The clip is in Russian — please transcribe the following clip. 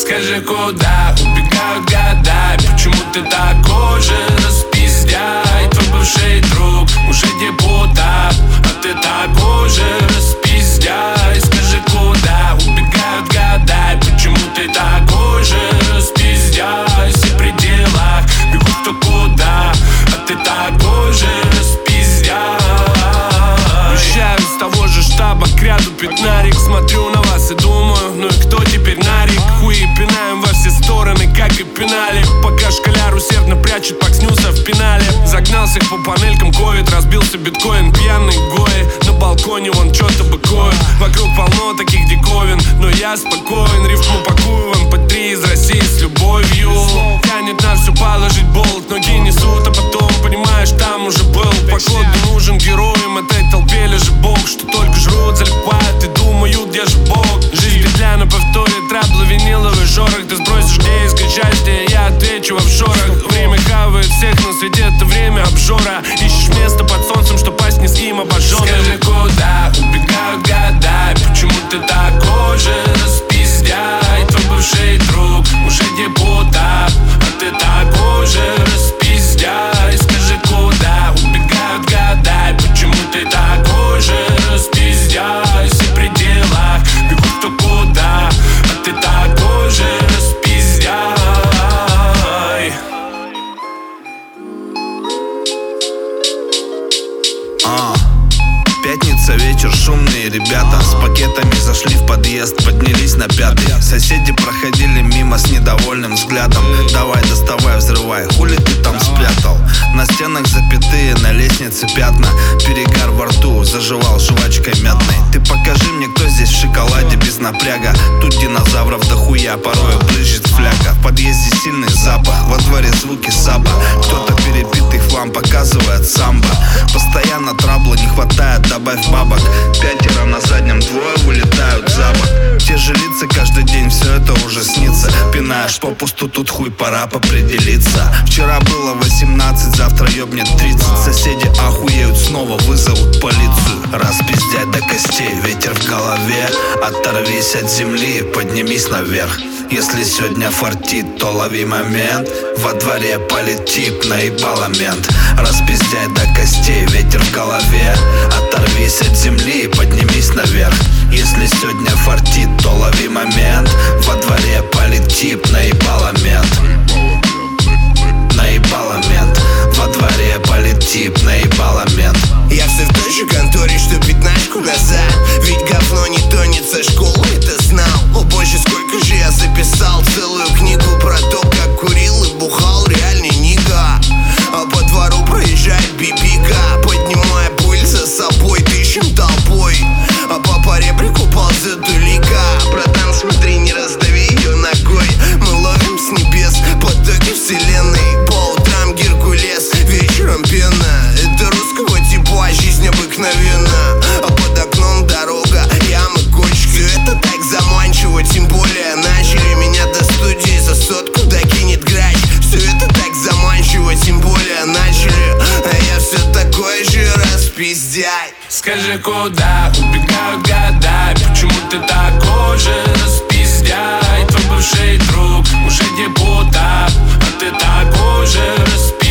Скажи, куда убегают года? Почему ты такой же распиздяй? Твой бывший друг уже депутат, а ты такой же распиздяй. Скажи, куда убегают года? Почему ты такой же распиздяй? Все при делах бегут кто куда, а ты такой же распиздяй. Уезжаю из того же штаба к ряду пятнарик. Смотрю на вас и думаю, ну и кто теперь нарик? Хуи пинаем во все стороны, как и пинали. Пока школяр усердно прячет пакснюса в пенале. Загнался их по панелькам ковид, разбился биткоин. Пьяный гои, на балконе вон что-то быкует. Вокруг полно таких диковин, но я спокоен. Рифму пакую в MP3 из России с любовью. Тянет на все положить болт, ноги несут, а потом понимаешь, там уже был. Походу нужен героям этой толпе лежит бог, что только жрут, залипают и думают, где же Бог. Жизнь петля на повторе, траблы, виниловый шорох. Ты сбросишь, где искать счастье, я отвечу в офшорах. Время хавает всех на свете, это время обжора. Ищешь место под солнцем, что пасть не с ним обожженным. Скажи, куда убегают года? Почему ты такой же распиздяй? Твой бывший друг уже депутат, а ты такой же распиздяй. Скажи, куда убегают года? Почему ты такой же распиздяй? Все при делах бегут кто куда, а ты такой же распиздяй. Пятница, вечер, шумные ребята с пакетами зашли в подъезд, поднялись на пятый. Соседи проходили мимо с недовольным взглядом. Давай, доставай, взрывай, хули ты там спрятал? На стенах запятые, на лестнице пятна. Перегар во рту, заживал жвачкой мятной. Ты покажи мне, кто здесь в шоколаде без напряга. Тут динозавров дохуя, порой брызжет фляга. В подъезде сильный запах, во дворе звуки саба. Кто-то перебитый хлам показывает самбо. Постоянно трабла, не хватает, добавь бабок. Пятеро на заднем, двое вылетают за бок. Те же лица каждый день, все это уже снится. Пинаешь попусту, тут хуй, пора определиться. Вчера было 18, завтра ёбнет 30. Соседи охуеют, снова вызовут полицию. Распиздять до костей, ветер в голове. Оторвись от земли, поднимись наверх. Если сегодня фартит, то лови момент. Во дворе полетит, наебало мент. Распиздяй до костей, ветер в голове. Оторвись от земли, поднимись наверх. Если сегодня фартит, то лови момент. Во дворе полетит, наебало мент. Наебало мент. Во дворе полетит, наебало мент. Я все в той же конторе, что пятнашку назад. Ведь говно не тонет со школы, это знал. О боже, сколько же я записал целую книгу про то, как курил и бухал реальный нига. А по двору проезжает бибика, поднимая пыль за собой, тыщем толпой. А папа реплику ползет улика. Братан, смотри, не раздави ее ногой. Мы ловим с небес потоки вселенной. По утрам Геркулес, вечером пена. Это русского типа, жизнь обыкновенна. А под окном дорога, ямы, кочки. Все это так заманчиво, тем более начали. Меня до студии за сотку докинет грач. Все это так заманчиво, тем более начали. А я все такой же распиздяй. Скажи, куда убегают года? Почему ты такой же распиздяй? Твой бывший друг уже депутат, а ты такой же распиздяй.